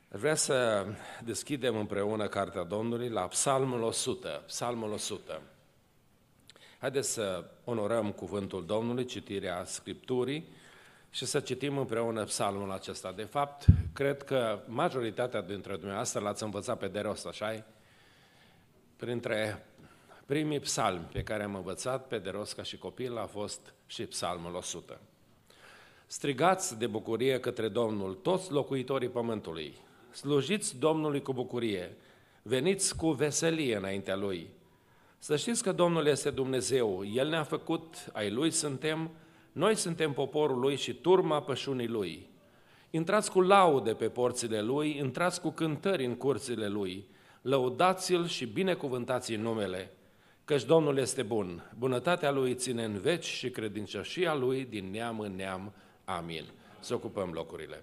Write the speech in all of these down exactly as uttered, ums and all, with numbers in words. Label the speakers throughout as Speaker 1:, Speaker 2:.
Speaker 1: Vreau să deschidem împreună Cartea Domnului la Psalmul o sută. Psalmul o sută. Haideți să onorăm cuvântul Domnului, citirea Scripturii și să citim împreună psalmul acesta. De fapt, cred că majoritatea dintre dumneavoastră l-ați învățat pe de rost, așa-i? Printre primii psalmi pe care am învățat pe de rost ca și copil a fost și Psalmul o sută. Strigați de bucurie către Domnul toți locuitorii pământului, slujiți Domnului cu bucurie, veniți cu veselie înaintea Lui. Să știți că Domnul este Dumnezeu, El ne-a făcut, ai Lui suntem, noi suntem poporul Lui și turma pășunii Lui. Intrați cu laude pe porțile Lui, intrați cu cântări în curțile Lui, lăudați-L și binecuvântați în numele, căci Domnul este bun, bunătatea Lui ține în veci și credincioșia Lui din neam în neam. Amin. Să ocupăm locurile.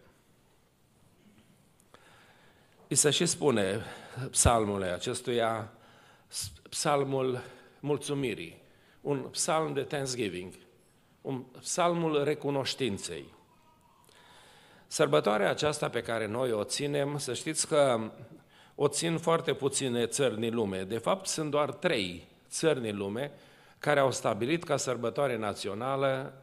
Speaker 1: I se și spune psalmul acestuia, psalmul mulțumirii, un psalm de thanksgiving, un psalmul recunoștinței. Sărbătoarea aceasta pe care noi o ținem, să știți că o țin foarte puține țări din lume. De fapt, sunt doar trei țări din lume care au stabilit ca sărbătoare națională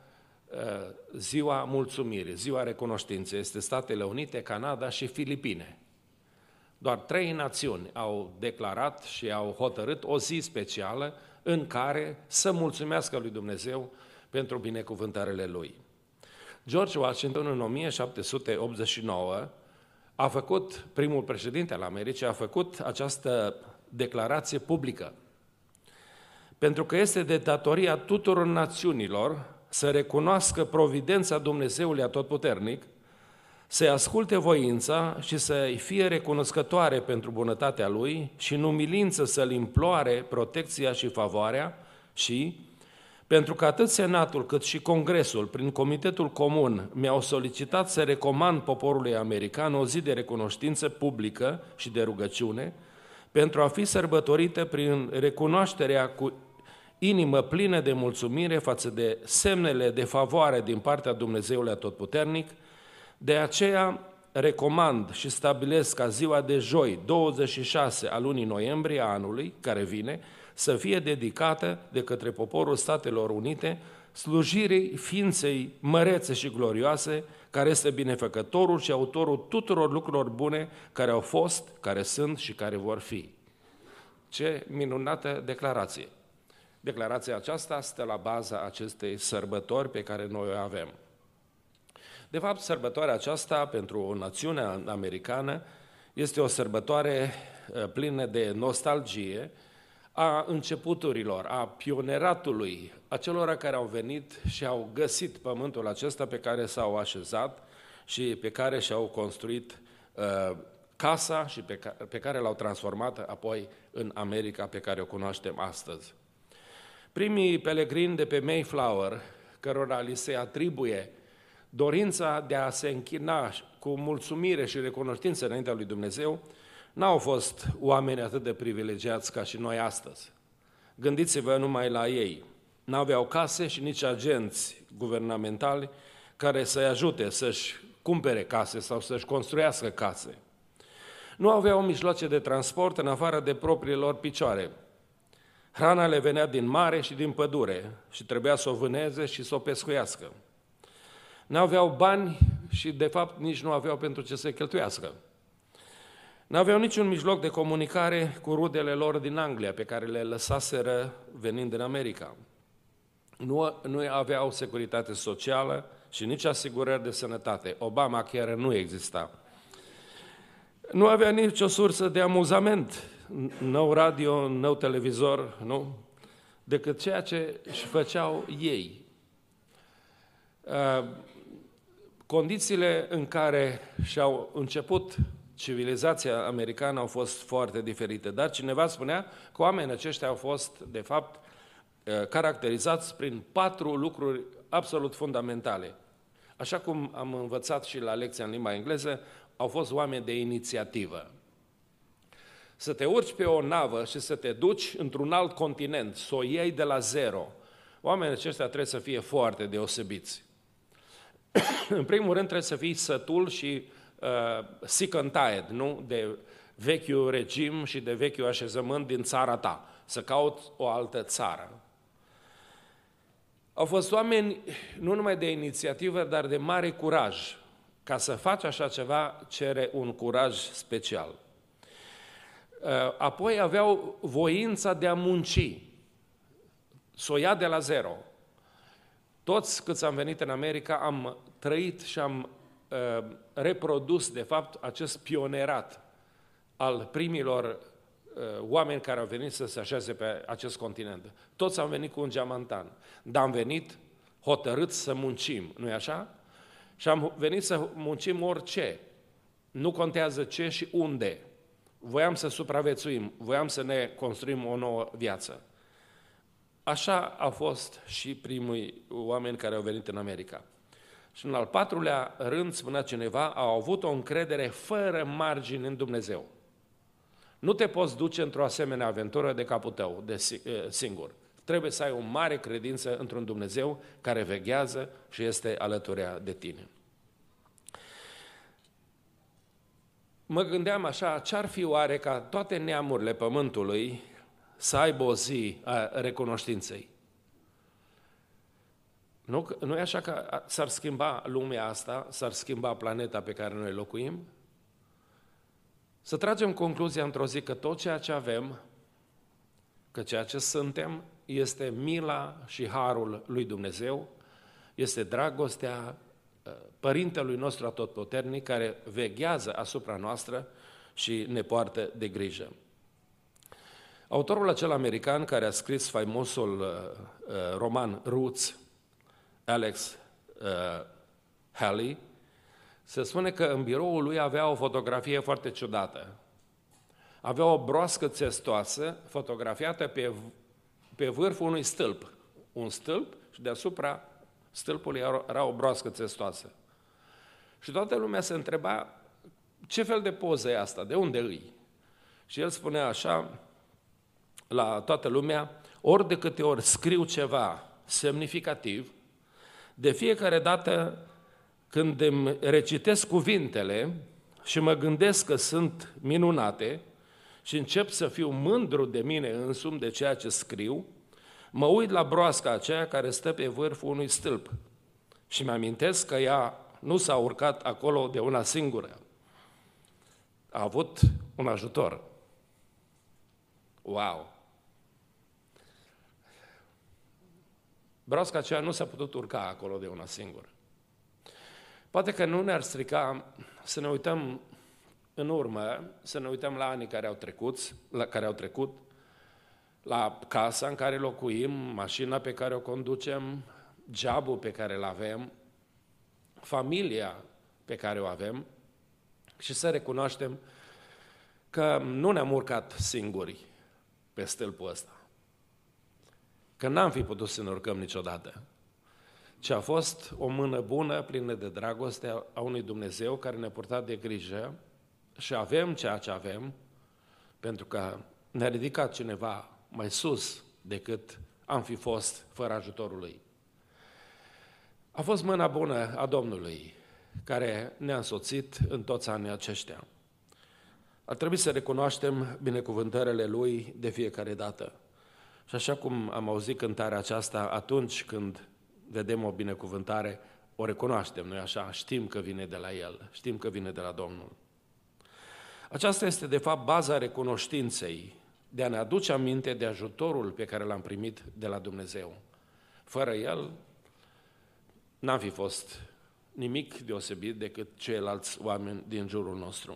Speaker 1: Ziua Mulțumirii, Ziua Recunoștinței. Este Statele Unite, Canada și Filipine. Doar trei națiuni au declarat și au hotărât o zi specială în care să mulțumească lui Dumnezeu pentru binecuvântările Lui. George Washington, în o mie șapte sute optzeci și nouă, a făcut, primul președinte al Americii, a făcut această declarație publică. Pentru că este de datoria tuturor națiunilor să recunoască providența Dumnezeului Atotputernic, să-i asculte voința și să-i fie recunoscătoare pentru bunătatea Lui și în umilință să-L imploare protecția și favoarea și, pentru că atât Senatul cât și Congresul, prin Comitetul Comun, mi-au solicitat să recomand poporului american o zi de recunoștință publică și de rugăciune, pentru a fi sărbătorită prin recunoașterea cu inimă plină de mulțumire față de semnele de favoare din partea Dumnezeului Atotputernic. De aceea recomand și stabilesc ca ziua de joi, douăzeci și șase a lunii noiembrie a anului care vine, să fie dedicată de către poporul Statelor Unite slujirii ființei mărețe și glorioase, care este binefăcătorul și autorul tuturor lucrurilor bune care au fost, care sunt și care vor fi. Ce minunată declarație! Declarația aceasta stă la baza acestei sărbători pe care noi o avem. De fapt, sărbătoarea aceasta pentru o națiune americană este o sărbătoare plină de nostalgie a începuturilor, a pioneratului, a celor care au venit și au găsit pământul acesta pe care s-au așezat și pe care și-au construit uh, casa și pe care, pe care l-au transformat apoi în America pe care o cunoaștem astăzi. Primii pelegrini de pe Mayflower, cărora li se atribuie dorința de a se închina cu mulțumire și recunoștință înaintea lui Dumnezeu, n-au fost oameni atât de privilegiați ca și noi astăzi. Gândiți-vă numai la ei. N-aveau case și nici agenți guvernamentali care să-i ajute să-și cumpere case sau să-și construiască case. Nu aveau mijloace de transport în afară de propriile lor picioare. Hrana le venea din mare și din pădure și trebuia să o vâneze și să o pescuiască. N-aveau bani și, de fapt, nici nu aveau pentru ce să cheltuiască. N-aveau niciun mijloc de comunicare cu rudele lor din Anglia, pe care le lăsaseră venind în America. Nu, nu aveau securitate socială și nici asigurări de sănătate. Obama chiar nu exista. Nu avea nicio sursă de amuzament, nou radio, nou televizor, nu? Decât ceea ce își făceau ei. Condițiile în care și-au început civilizația americană au fost foarte diferite, dar cineva spunea că oamenii aceștia au fost, de fapt, caracterizați prin patru lucruri absolut fundamentale. Așa cum am învățat și la lecția în limba engleză, au fost oameni de inițiativă. Să te urci pe o navă și să te duci într-un alt continent, să o iei de la zero. Oamenii aceștia trebuie să fie foarte deosebiți. În primul rând trebuie să fii sătul și uh, sick and tired, nu? De vechiul regim și de vechiul așezământ din țara ta, să caut o altă țară. Au fost oameni nu numai de inițiativă, dar de mare curaj. Ca să faci așa ceva, cere un curaj special. Apoi aveau voința de a munci, să o ia de la zero. Toți câți am venit în America am trăit și am uh, reprodus, de fapt, acest pionerat al primilor uh, oameni care au venit să se așeze pe acest continent. Toți am venit cu un geamantan, dar am venit hotărâți să muncim, nu-i așa? Și am venit să muncim orice, nu contează ce și unde. Voiam să supraviețuim, voiam să ne construim o nouă viață. Așa a fost și primii oameni care au venit în America. Și în al patrulea rând, spunea cineva, au avut o încredere fără margini în Dumnezeu. Nu te poți duce într-o asemenea aventură de capul tău, de singur. Trebuie să ai o mare credință într-un Dumnezeu care veghează și este alături de tine. Mă gândeam așa, ce-ar fi oare ca toate neamurile pământului să aibă o zi a recunoștinței? Nu, nu e așa că s-ar schimba lumea asta, s-ar schimba planeta pe care noi locuim? Să tragem concluzia într-o zi că tot ceea ce avem, că ceea ce suntem, este mila și harul lui Dumnezeu, este dragostea Părintelui nostru atotputernic care veghează asupra noastră și ne poartă de grijă. Autorul acela american care a scris faimosul uh, roman Roots, Alex uh, Haley, se spune că în biroul lui avea o fotografie foarte ciudată. Avea o broască țestoasă fotografiată pe, pe vârful unui stâlp. Un stâlp și deasupra stâlpului era o broască țestoasă. Și toată lumea se întreba ce fel de poză e asta, de unde îi? Și el spunea așa la toată lumea, ori de câte ori scriu ceva semnificativ, de fiecare dată când îmi recitesc cuvintele și mă gândesc că sunt minunate și încep să fiu mândru de mine însumi de ceea ce scriu, mă uit la broasca aceea care stă pe vârful unui stâlp și mi-amintesc că ea nu s-a urcat acolo de una singură. A avut un ajutor. Wow! Broasca aceea nu s-a putut urca acolo de una singură. Poate că nu ne-ar strica să ne uităm în urmă, să ne uităm la anii care au trecut, la care au trecut, la casa în care locuim, mașina pe care o conducem, jobul pe care îl avem, familia pe care o avem și să recunoaștem că nu ne-am urcat singuri pe stâlpul ăsta, că n-am fi putut să ne urcăm niciodată, ci a fost o mână bună, plină de dragoste a unui Dumnezeu care ne-a purtat de grijă și avem ceea ce avem pentru că ne-a ridicat cineva mai sus decât am fi fost fără ajutorul Lui. A fost mâna bună a Domnului care ne-a însoțit în toți anii aceștia. Ar trebui să recunoaștem binecuvântările Lui de fiecare dată. Și așa cum am auzit cântarea aceasta, atunci când vedem o binecuvântare, o recunoaștem, nu-i așa? Știm că vine de la El, știm că vine de la Domnul. Aceasta este, de fapt, baza recunoștinței, de a ne aduce aminte de ajutorul pe care l-am primit de la Dumnezeu. Fără El, n-am fi fost nimic deosebit decât ceilalți oameni din jurul nostru.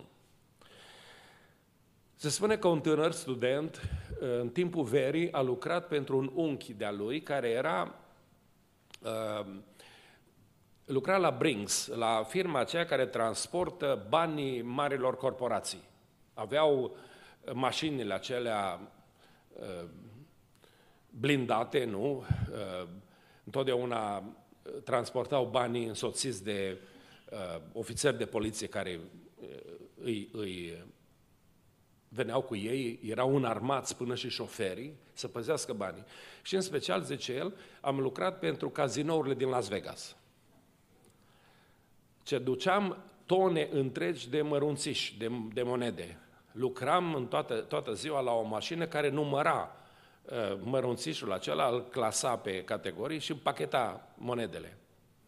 Speaker 1: Se spune că un tânăr student, în timpul verii, a lucrat pentru un unchi de-a lui, care era, uh, lucra la Brinks, la firma aceea care transportă banii marilor corporații. Aveau mașinile acelea uh, blindate, nu? Uh, întotdeauna transportau banii însoțiți de uh, ofițeri de poliție care uh, îi, îi veneau cu ei, erau înarmați până și șoferii să păzească banii. Și în special, zice el, am lucrat pentru cazinourile din Las Vegas. Ce duceam tone întregi de mărunțiși, de, de monede. Lucram în toată, toată ziua la o mașină care număra uh, mărunțișul acela, îl clasa pe categorii și împacheta monedele.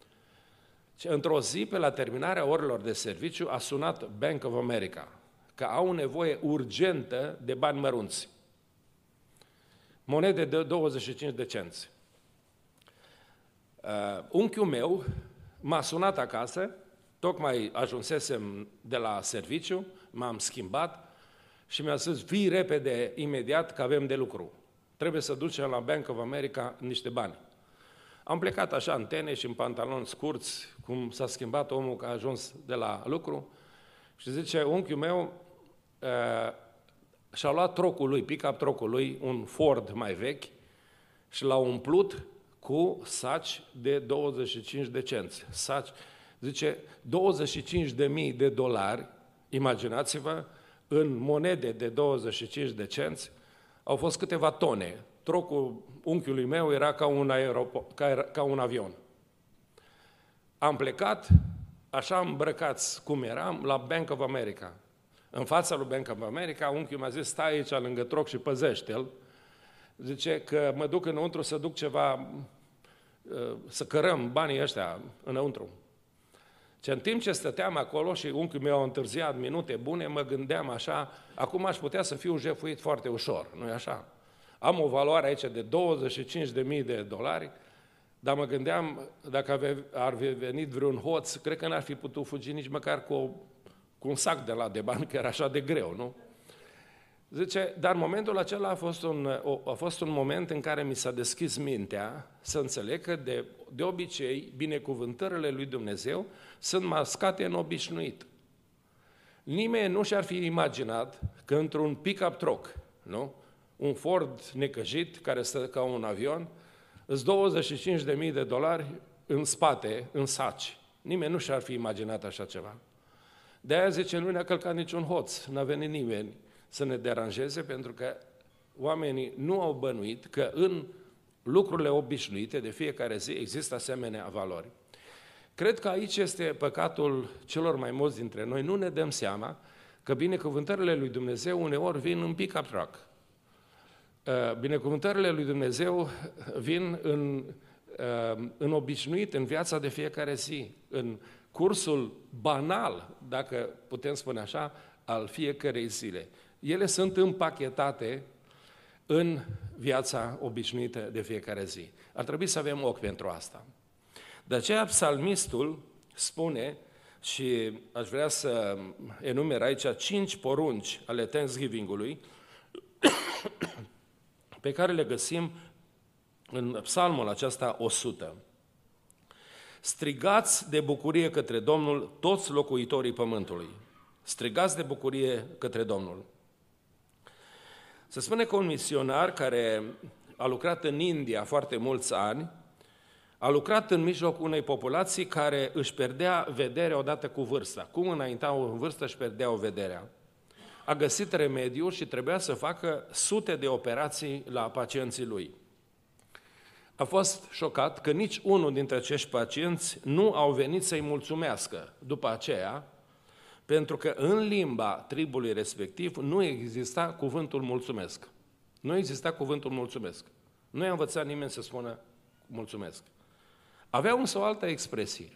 Speaker 1: Și într-o zi, pe la terminarea orelor de serviciu, a sunat Bank of America că au nevoie urgentă de bani mărunți. Monede de douăzeci și cinci de cenți. Uh, unchiul meu m-a sunat acasă, tocmai ajunsesem de la serviciu, m-am schimbat și mi-a zis, vii repede, imediat, că avem de lucru. Trebuie să ducem la Bank of America niște bani. Am plecat așa în tene și în pantaloni scurți, cum s-a schimbat omul că a ajuns de la lucru, și zice, unchiul meu uh, și-a luat trocul lui, pick-up trocul lui, un Ford mai vechi, și l-a umplut cu saci de douăzeci și cinci de cenți. Saci, zice, douăzeci și cinci de mii de dolari, imaginați-vă, în monede de douăzeci și cinci de cenți, au fost câteva tone. Trocul unchiului meu era ca un, aeropo- ca, era, ca un avion. Am plecat, așa îmbrăcați cum eram, la Bank of America. În fața lui Bank of America, unchiul mi-a zis, stai aici lângă troc și păzește-l. Zice că mă duc înăuntru să duc ceva, să cărăm banii ăștia înăuntru. Și în timp ce stăteam acolo și unchiul meu a întârziat minute bune, mă gândeam așa, acum aș putea să fiu jefuit foarte ușor, nu-i așa? Am o valoare aici de douăzeci și cinci de mii de dolari, dar mă gândeam, dacă ar fi venit vreun hoț, cred că n-ar fi putut fugi nici măcar cu, o, cu un sac de la de bani, că era așa de greu, nu? Zice, dar momentul acela a fost, un, a fost un moment în care mi s-a deschis mintea să înțeleg că de, de obicei binecuvântările lui Dumnezeu sunt mascate în obișnuit. Nimeni nu și-ar fi imaginat că într-un pick-up truck, nu? Un Ford necăjit care stă ca un avion, îți douăzeci și cinci de mii de dolari în spate, în saci. Nimeni nu și-ar fi imaginat așa ceva. De aia zice, nu ne-a călcat niciun hoț, n-a venit nimeni să ne deranjeze, pentru că oamenii nu au bănuit că în lucrurile obișnuite de fiecare zi există asemenea valori. Cred că aici este păcatul celor mai mulți dintre noi. Nu ne dăm seama că binecuvântările lui Dumnezeu uneori vin în pick-up truck. Binecuvântările lui Dumnezeu vin în, în obișnuit, în viața de fiecare zi, în cursul banal, dacă putem spune așa, al fiecărei zile. Ele sunt împachetate în viața obișnuită de fiecare zi. Ar trebui să avem ochi pentru asta. De aceea psalmistul spune, și aș vrea să enumer aici cinci porunci ale Thanksgiving-ului, pe care le găsim în psalmul acesta o sută. Strigați de bucurie către Domnul toți locuitorii pământului. Strigați de bucurie către Domnul. Se spune că un misionar care a lucrat în India foarte mulți ani, a lucrat în mijlocul unei populații care își pierdea vederea odată cu vârsta. Cum înaintau în vârstă își pierdeau vederea. A găsit remediu și trebuia să facă sute de operații la pacienții lui. A fost șocat că nici unul dintre acești pacienți nu au venit să-i mulțumească după aceea, pentru că în limba tribului respectiv nu exista cuvântul mulțumesc. Nu exista cuvântul mulțumesc. Nu i-a învățat nimeni să spună mulțumesc. Avea însă o altă expresie.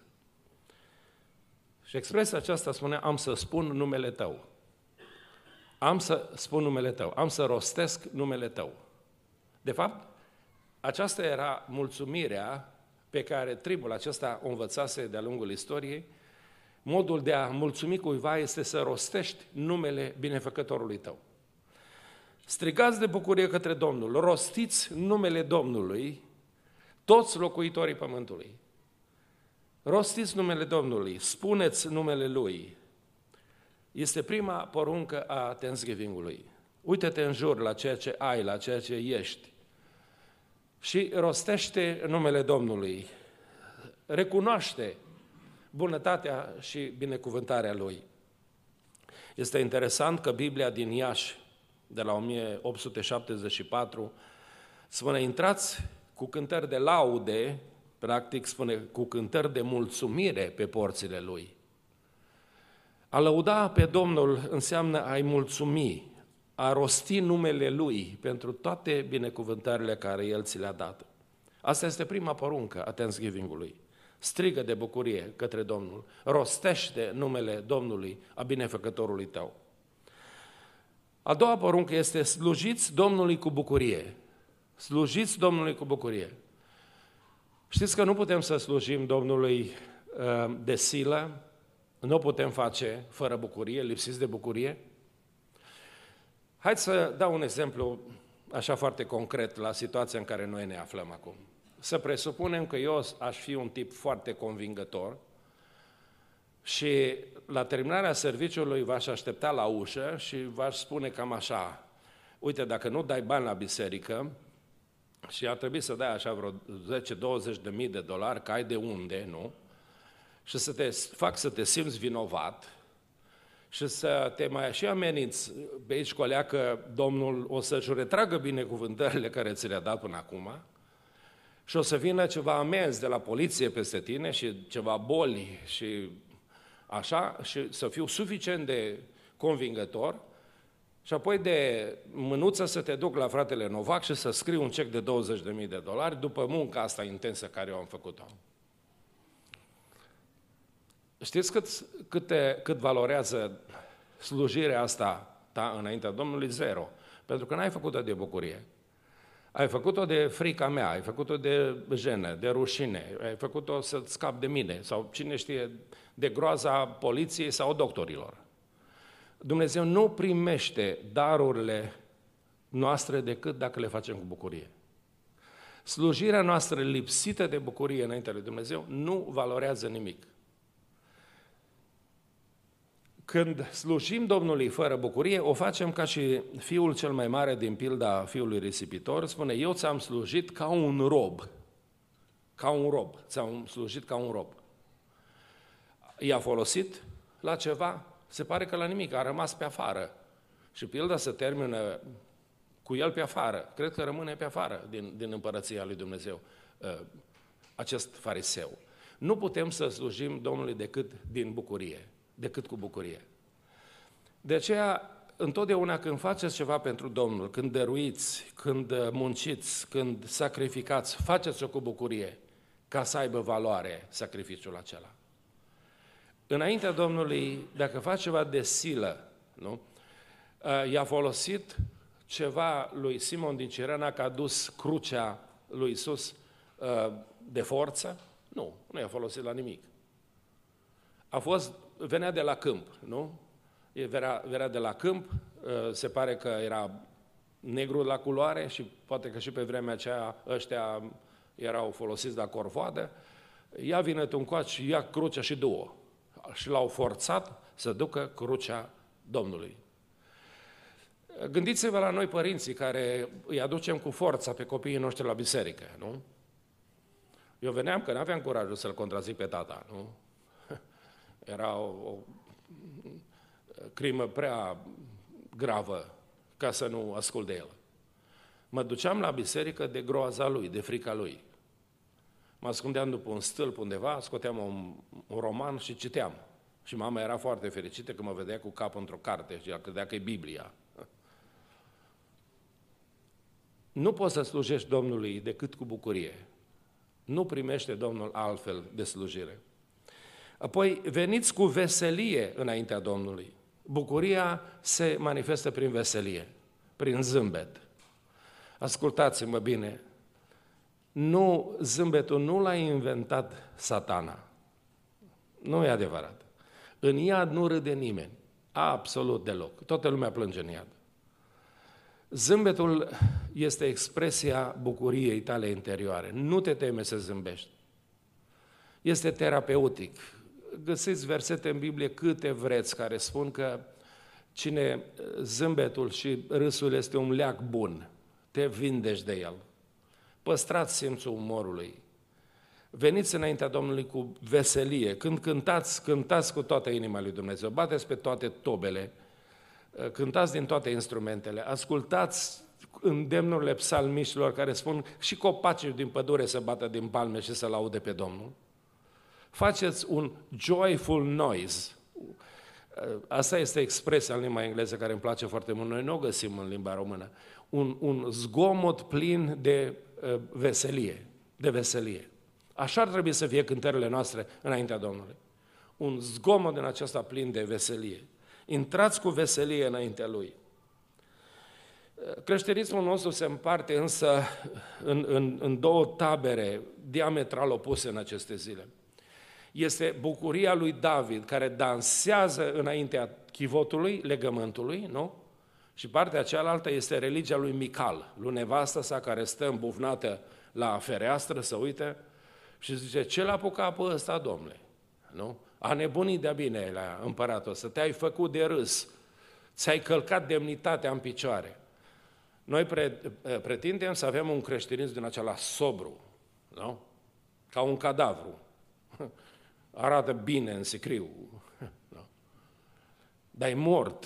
Speaker 1: Și expresia aceasta spune, am să spun numele tău. Am să spun numele tău. Am să rostesc numele tău. De fapt, aceasta era mulțumirea pe care tribul acesta o învățase de-a lungul istoriei. Modul de a mulțumi cuiva este să rostești numele binefăcătorului tău. Strigați de bucurie către Domnul, rostiți numele Domnului, toți locuitorii pământului. Rostiți numele Domnului, spuneți numele Lui. Este prima poruncă a Thanksgiving-ului. Uită-te în jur la ceea ce ai, la ceea ce ești și rostește numele Domnului. Recunoaște bunătatea și binecuvântarea Lui. Este interesant că Biblia din Iași, de la o mie opt sute șaptezeci și patru, spune, intrați cu cântări de laude, practic spune, cu cântări de mulțumire pe porțile Lui. A lăuda pe Domnul înseamnă a-i mulțumi, a rosti numele Lui pentru toate binecuvântările care El ți le-a dat. Asta este prima poruncă a Thanksgiving-ului. Strigă de bucurie către Domnul, rostește numele Domnului, a binefăcătorului tău. A doua poruncă este slujiți Domnului cu bucurie. Slujiți Domnului cu bucurie. Știți că nu putem să slujim Domnului de silă, nu putem face fără bucurie, lipsiți de bucurie. Haideți să dau un exemplu așa foarte concret la situația în care noi ne aflăm acum. Să presupunem că eu aș fi un tip foarte convingător și la terminarea serviciului v-aș aștepta la ușă și v-aș spune cam așa: uite, dacă nu dai bani la biserică și ar trebui să dai așa vreo zece douăzeci de mii de dolari, că ai de unde, nu? Și să te fac să te simți vinovat și să te mai și ameninți pe aici colea că Domnul o să-și retragă binecuvântările care ți le-a dat până acum și o să vină ceva amenzi de la poliție peste tine și ceva boli și așa, și să fiu suficient de convingător și apoi de mânuță să te duc la fratele Novac și să scriu un cec de douăzeci de mii de dolari după munca asta intensă care eu am făcut-o. Știți cât, câte, cât valorează slujirea asta ta înaintea Domnului? Zero. Pentru că n-ai făcut-o de bucurie. Ai făcut-o de frica mea, ai făcut-o de jenă, de rușine, ai făcut-o să-ți scapi de mine sau cine știe, de groaza poliției sau doctorilor. Dumnezeu nu primește darurile noastre decât dacă le facem cu bucurie. Slujirea noastră lipsită de bucurie înaintea lui Dumnezeu nu valorează nimic. Când slujim Domnului fără bucurie, o facem ca și fiul cel mai mare din pilda fiului risipitor, spune: eu ți-am slujit ca un rob, ca un rob, ți-am slujit ca un rob. I-a folosit la ceva? Se pare că la nimic, a rămas pe afară. Și pilda se termină cu el pe afară. Cred că rămâne pe afară din, din împărăția lui Dumnezeu acest fariseu. Nu putem să slujim Domnului decât din bucurie, decât cu bucurie. De aceea, întotdeauna când faceți ceva pentru Domnul, când dăruiți, când munciți, când sacrificați, faceți-o cu bucurie, ca să aibă valoare sacrificiul acela. Înaintea Domnului, dacă faci ceva de silă, nu? I-a folosit ceva lui Simon din Cirena, că a dus crucea lui Iisus de forță? Nu, nu i-a folosit la nimic. A fost, venea de la câmp, nu? Venea, venea de la câmp, se pare că era negru la culoare și poate că și pe vremea aceea ăștia erau folosiți la corvoadă. Ia vine tu încoace, ia crucea și du-o. Și l-au forțat să ducă crucea Domnului. Gândiți-vă la noi părinții care îi aducem cu forța pe copiii noștri la biserică, nu? Eu veneam că n-aveam curajul să-l contrazic pe tata, nu? Era o, o crimă prea gravă ca să nu ascult de el. Mă duceam la biserică de groaza lui, de frica lui. Mă ascundeam după un stâlp undeva, scoteam un, un roman și citeam. Și mama era foarte fericită că mă vedea cu capul într-o carte și ea credea că e Biblia. Nu poți să slujești Domnului decât cu bucurie. Nu primește Domnul altfel de slujire. Apoi, veniți cu veselie înaintea Domnului. Bucuria se manifestă prin veselie, prin zâmbet. Ascultați-mă bine, nu, zâmbetul nu l-a inventat Satana. Nu e adevărat. În iad nu râde nimeni, absolut deloc. Toată lumea plânge în iad. Zâmbetul este expresia bucuriei tale interioare. Nu te teme să zâmbești. Este terapeutic. Găsiți versete în Biblie câte vreți care spun că cine zâmbetul și râsul este un leac bun, te vindești de el. Păstrați simțul umorului. Veniți înaintea Domnului cu veselie. Când cântați, cântați cu toată inima lui Dumnezeu. Bateți pe toate tobele. Cântați din toate instrumentele. Ascultați îndemnurile psalmiștilor care spun și copacii din pădure să bată din palme și să laude pe Domnul. Faceți un joyful noise. Asta este expresia în limba engleză care îmi place foarte mult. Noi nu o găsim în limba română. Un, un zgomot plin de uh, veselie, de veselie. Așa ar trebui să fie cântările noastre înaintea Domnului. Un zgomot din acesta plin de veselie. Intrați cu veselie înaintea Lui. Creștinismul nostru se împarte însă în, în, în două tabere diametral opuse în aceste zile. Este bucuria lui David, care dansează înaintea chivotului, legământului, nu? Și partea cealaltă este religia lui Mical, lui nevastă sa, care stă îmbufnată la fereastră, să uite, și zice, ce l-a apucat pe ăsta, domnule? Nu? A nebunit de-a bine la împăratul ăsta, te-ai făcut de râs, ți-ai călcat demnitatea în picioare. Noi pre, pretindem să avem un creștinism din acela sobru, nu? Ca un cadavru. Arată bine în sicriu, nu? Dar e mort.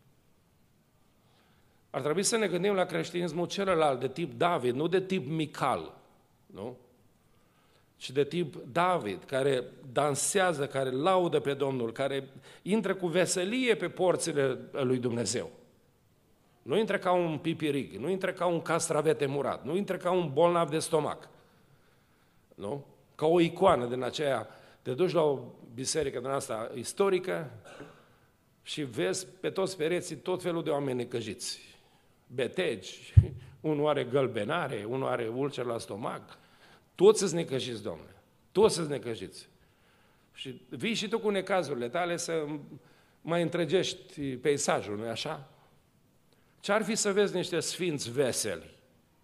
Speaker 1: Ar trebui să ne gândim la creștinismul celălalt, de tip David, nu de tip Mical, nu? Ci de tip David, care dansează, care laudă pe Domnul, care intră cu veselie pe porțile lui Dumnezeu. Nu intră ca un pipirig, nu intră ca un castravete murat, nu intră ca un bolnav de stomac, nu? Ca o icoană din aceea. Te duci la o biserică din asta istorică și vezi pe toți pereții tot felul de oameni necăjiți. Betegi, unul are gălbenare, unul are ulcer la stomac, toți sunt necăjiți, domnule, toți sunt necăjiți. Și vii și tu cu necazurile tale să mai întregești peisajul, nu-i așa? Ce-ar fi să vezi niște sfinți veseli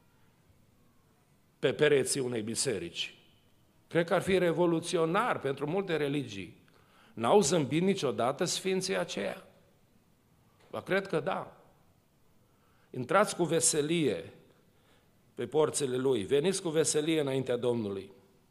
Speaker 1: pe pereții unei biserici? Cred că ar fi revoluționar pentru multe religii. N-au zâmbit niciodată sfinții aceia? Ba, cred că da. Intrați cu veselie pe porțile Lui, veniți cu veselie înaintea Domnului.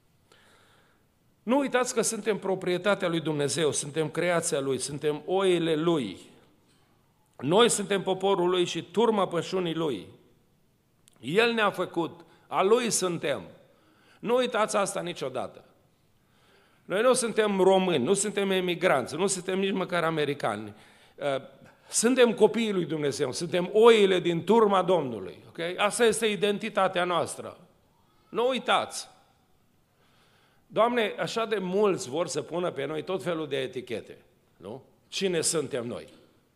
Speaker 1: Nu uitați că suntem proprietatea lui Dumnezeu, suntem creația Lui, suntem oile Lui. Noi suntem poporul Lui și turma pășunii Lui. El ne-a făcut, a Lui suntem. Nu uitați asta niciodată. Noi nu suntem români, nu suntem emigranți, nu suntem nici măcar americani. Suntem copiii lui Dumnezeu, suntem oile din turma Domnului. Okay? Asta este identitatea noastră. Nu uitați. Doamne, așa de mulți vor să pună pe noi tot felul de etichete. Nu? Cine suntem noi?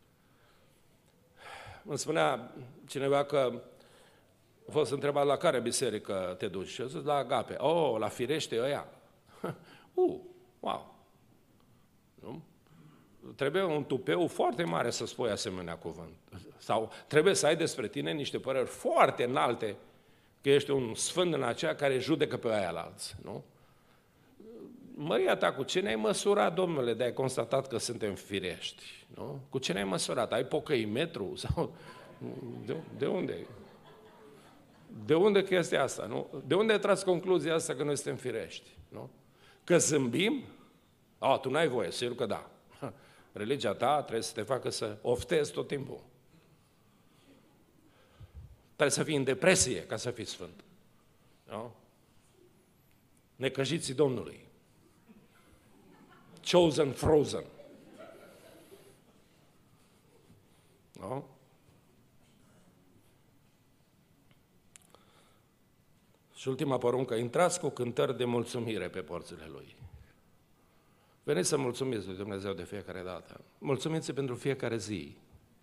Speaker 1: Îmi spunea cineva că a fost întrebat la care biserică te duci. Și a zis la Agape. Oh, la Firește ăia. Uh, wow. Nu? Trebuie un tupeu foarte mare să spui asemenea cuvânt. Sau trebuie să ai despre tine niște păreri foarte înalte că ești un sfânt în aceea care judecă pe aia la alții. Nu? Măria ta, cu ce ne-ai măsurat, domnule, de ai constatat că suntem firești? Nu? Cu ce ne-ai măsurat? Ai pocăimetru? Sau de, de unde? De unde chestia asta? Nu? De unde ai tras concluzia asta că noi suntem firești? Nu? Că zâmbim? A, tu n-ai voie, sigur că da. Religia ta trebuie să te facă să oftezi tot timpul. Trebuie să fii în depresie ca să fii sfânt. Nu? Necăjiții Domnului. Chosen frozen. Nu? Și ultima poruncă, intrați cu cântări de mulțumire pe porțile Lui. Veniți să mulțumiți lui Dumnezeu de fiecare dată. Mulțumiți pentru fiecare zi.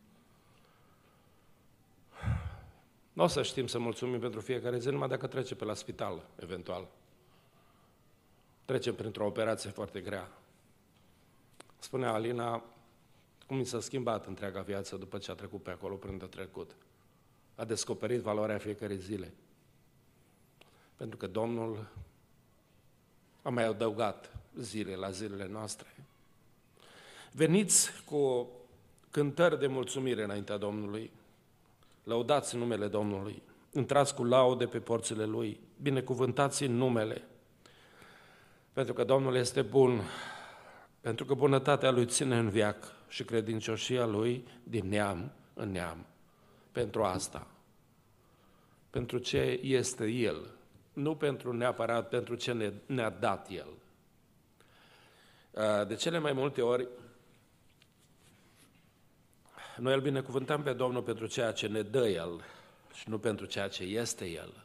Speaker 1: Nu o să știm să mulțumim pentru fiecare zi, numai dacă trece pe la spital, eventual. Trecem printr-o operație foarte grea. Spunea Alina cum i s-a schimbat întreaga viață după ce a trecut pe acolo prin de trecut. A descoperit valoarea fiecărei zile. Pentru că Domnul a mai adăugat zile la zilele noastre. Veniți cu cântări de mulțumire înaintea Domnului, lăudați numele Domnului, intrați cu laude pe porțile Lui, binecuvântați în numele, pentru că Domnul este bun, pentru că bunătatea Lui ține în veac și credincioșia Lui din neam în neam. Pentru asta, pentru ce este El, nu pentru neapărat pentru ce ne, ne-a dat El. De cele mai multe ori, Noi îl binecuvântăm pe Domnul pentru ceea ce ne dă El și nu pentru ceea ce este El.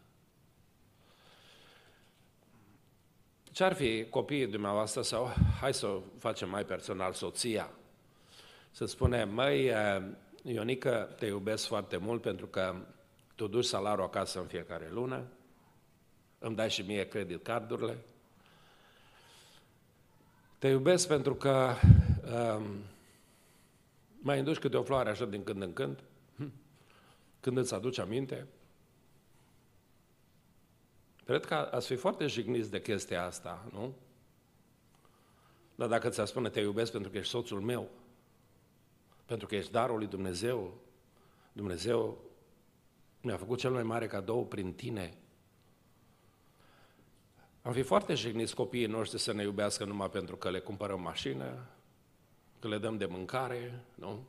Speaker 1: Ce-ar fi copiii dumneavoastră sau, hai să o facem mai personal, soția, să spune, măi, Ionică, te iubesc foarte mult pentru că tu duci salariul acasă în fiecare lună, îmi dai și mie credit cardurile, te iubesc pentru că um, mai induci câte o floare așa din când în când, când îți aduci aminte. Cred că ați fi foarte jigniți de chestia asta, nu? Dar dacă ți-a spune te iubesc pentru că ești soțul meu, pentru că ești darul lui Dumnezeu, Dumnezeu mi-a făcut cel mai mare cadou prin tine. Am fi foarte jigniți copiii noștri să ne iubească numai pentru că le cumpărăm mașină, că le dăm de mâncare, nu?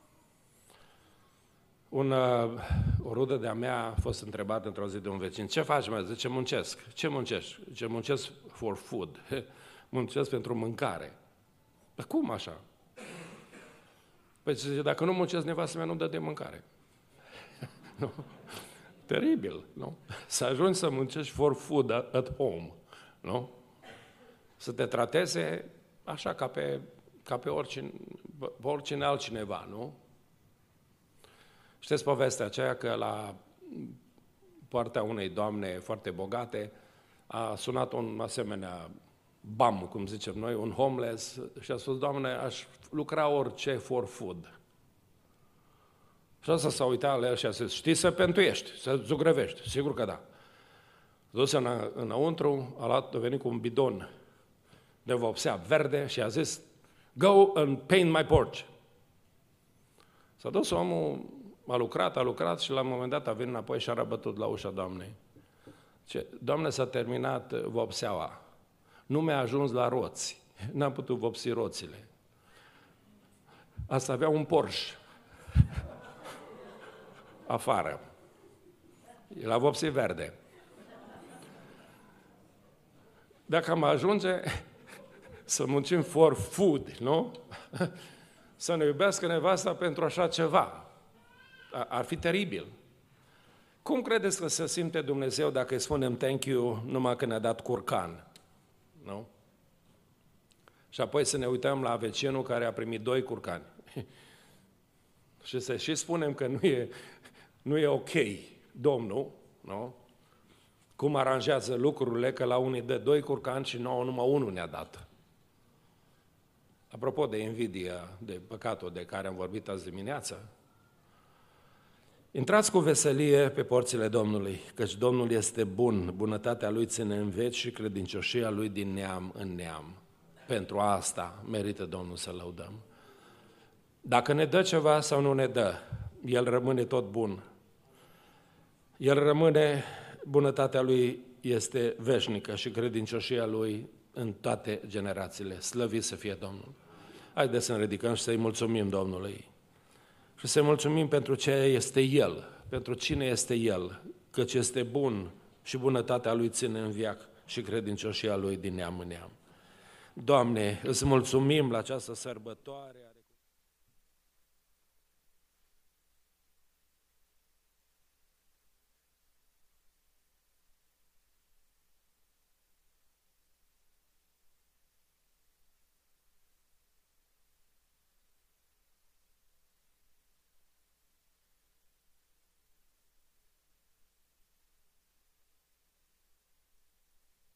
Speaker 1: Un, o rudă de-a mea a fost întrebată într-o zi de un vecin, ce faci, mă? Zice, muncesc. Ce muncești? Zice, muncesc for food. Muncesc pentru mâncare. Dar cum așa? Păi zice, dacă nu muncesc, nevastă mea nu dă de mâncare. Nu? Teribil, nu? Să ajungi să muncești for food at home, nu? Să te trateze așa ca pe, ca pe oricine, oricine altcineva, nu? Știți povestea aceea că la poarta unei doamne foarte bogate a sunat un asemenea bam, cum zicem noi, un homeless și a spus, Doamne, aș lucra orice for food. Și asta s-a uitat la el și a zis, știi să pentuiești, să zugrăvești, sigur că da. Dus în, înăuntru, a, luat, a venit cu un bidon de vopsea verde și a zis, go and paint my porch. S-a dus omul, a lucrat, a lucrat și la un moment dat a venit înapoi și a răbătut la ușa Doamnei. Ce, Doamne, s-a terminat vopseaua. Nu mi-a ajuns la roți. N-am putut vopsi roțile. Asta avea un Porsche afară. E la vopsi verde. Dacă am ajunge să muncim for food, nu? Să ne iubească nevasta pentru așa ceva. Ar fi teribil. Cum credeți că se simte Dumnezeu dacă îi spunem thank you numai că ne-a dat curcan? Nu? Și apoi să ne uităm la vecinul care a primit doi curcani. Și să și spunem că nu e, nu e ok, Domnul, nu? Cum aranjează lucrurile, că la unii dă doi curcani și nouă numai unul ne-a dat. Apropo de invidia, de păcatul de care am vorbit azi dimineață, intrați cu veselie pe porțile Domnului, căci Domnul este bun, bunătatea Lui ține în veci și credincioșia Lui din neam în neam. Pentru asta merită Domnul să lăudăm. Dacă ne dă ceva sau nu ne dă, El rămâne tot bun. El rămâne, bunătatea Lui este veșnică și credincioșia Lui în toate generațiile. Slăvit să fie Domnul. Haideți să ne ridicăm și să-i mulțumim Domnului. Și să-i mulțumim pentru ce este El, pentru cine este El, căci este bun și bunătatea Lui ține în veac și credincioșia Lui din neam în neam. Doamne, îți mulțumim la această sărbătoare.